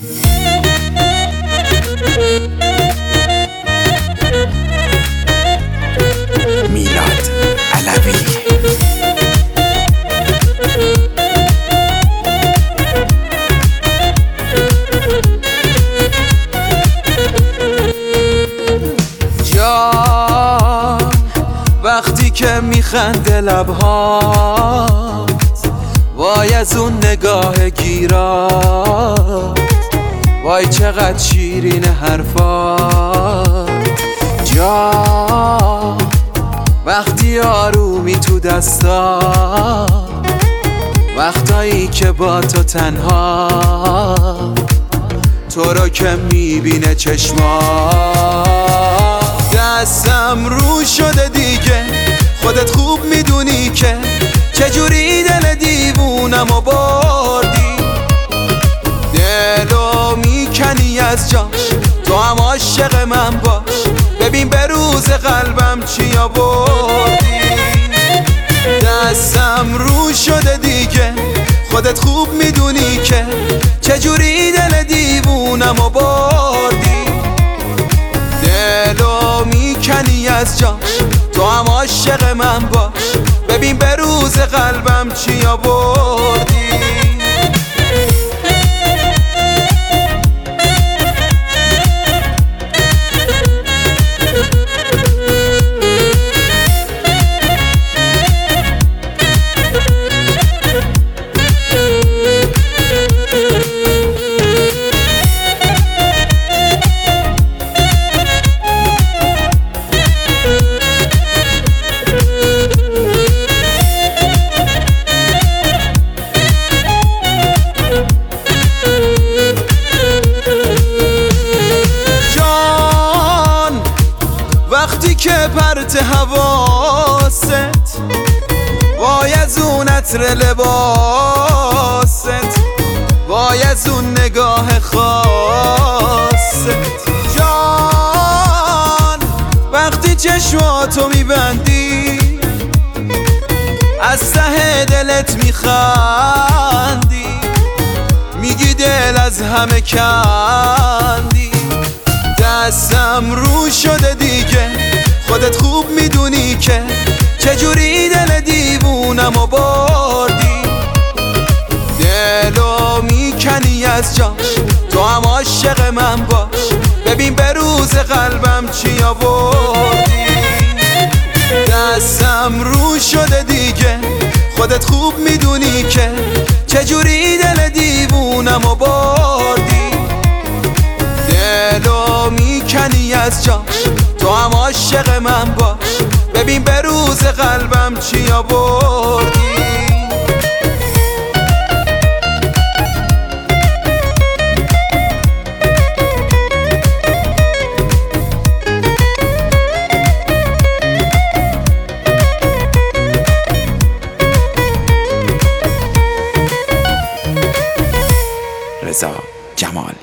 میلاد علوی. جان وقتی که میخنده لبهات، وای از اون نگاه گیرات، وای چقدر شیرین حرفات. جان وقتی آرومی تو دستا، وقتایی که با تو تنها، تو رو که میبینه چشمات. دستم رو شده دیگه، خودت خوب میدونی که چجوری دل دیوونمو بردی. دلو میکنی از جاش، تو هم عاشق من باش، ببین به روز قلبم چی آوردی. دستم رو شده دیگه، خودت خوب میدونی که چجوری دل دیوونمو بردی. دلو میکنی از جاش، تو هم عاشق من باش، ببین به روز قلبم چی آوردی. وقتی که پرت حواست، وای از اون عطر لباست، وای از اون نگاه خاصت. جان وقتی چشماتو میبندی، از ته دلت میخندی، میگی دل از همه کندی. دستم رو شده دیگه، خودت خوب میدونی که چجوری دل دیوونمو بردی. دلو میکنی از جاش، تو هم عاشق من باش، ببین به روز قلبم چی آوردی. دستم رو شده دیگه، خودت خوب میدونی که چجوری دل دیوونمو بردی. دلو میکنی از جاش، تو هم عاشق من باش، ببین به روز قلبم چی آوردی. رضا جمال.